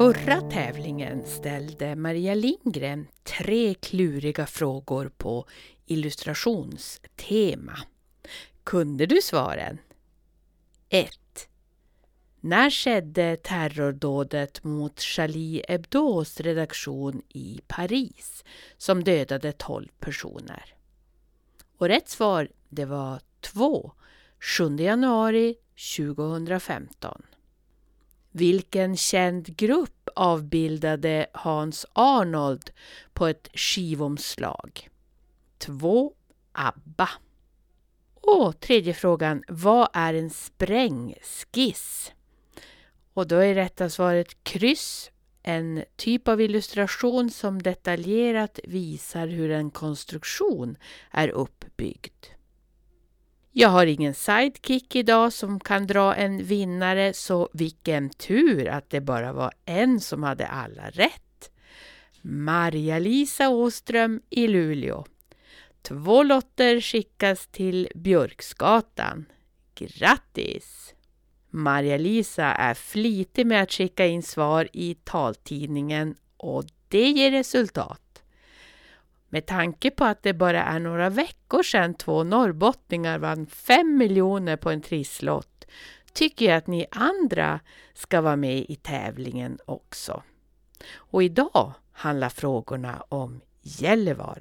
förra tävlingen ställde Maria Lindgren 3 kluriga frågor på illustrationstema. Kunde du svaren? 1. När skedde terrordådet mot Charlie Hebdos redaktion i Paris som dödade 12 personer? Och rätt svar, det var 2. 7 januari 2015. Vilken känd grupp avbildade Hans Arnold på ett skivomslag? 2. ABBA. Och tredje frågan, vad är en sprängskiss? Och då är rätta svaret kryss, en typ av illustration som detaljerat visar hur en konstruktion är uppbyggd. Jag har ingen sidekick idag som kan dra en vinnare, så vilken tur att det bara var en som hade alla rätt. Maria-Lisa Åström i Luleå. 2 lotter skickas till Björksgatan. Grattis! Maria-Lisa är flitig med att skicka in svar i taltidningen och det ger resultat. Med tanke på att det bara är några veckor sedan 2 norrbottningar vann 5 miljoner på en trisslott tycker jag att ni andra ska vara med i tävlingen också. Och idag handlar frågorna om Gällivare.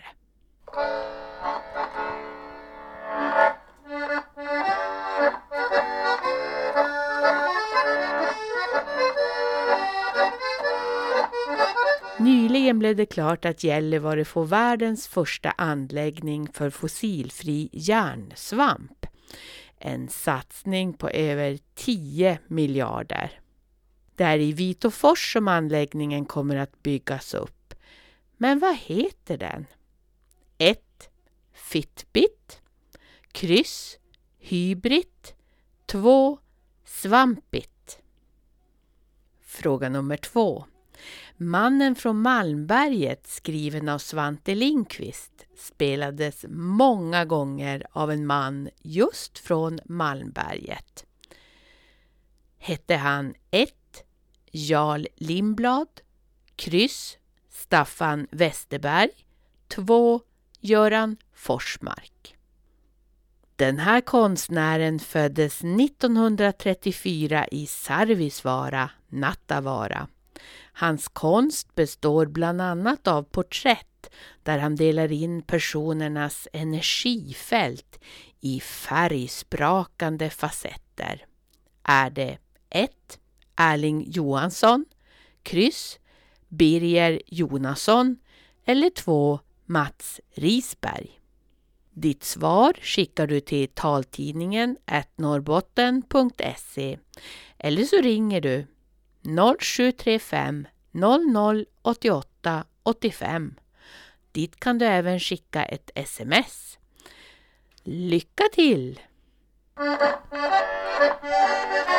Nyligen blev det klart att Gällivare får världens första anläggning för fossilfri järnsvamp. En satsning på över 10 miljarder. Det är i Vitåfors som anläggningen kommer att byggas upp. Men vad heter den? 1. Fitbit. Kryss. Hybrid. 2. Svampit. Fråga nummer 2. Mannen från Malmberget, skriven av Svante Lindqvist, spelades många gånger av en man just från Malmberget. Hette han 1. Jarl Lindblad, kryss Staffan Westerberg, 2. Göran Forsmark. Den här konstnären föddes 1934 i Sarvisvaara, Nattavaara. Hans konst består bland annat av porträtt där han delar in personernas energifält i färgsprakande facetter. Är det 1. Erling Johansson, kryss Birger Jonasson eller 2. Mats Risberg? Ditt svar skickar du till taltidningen @norrbotten.se eller så ringer du 0735 00 88 85. Dit kan du även skicka ett sms. Lycka till!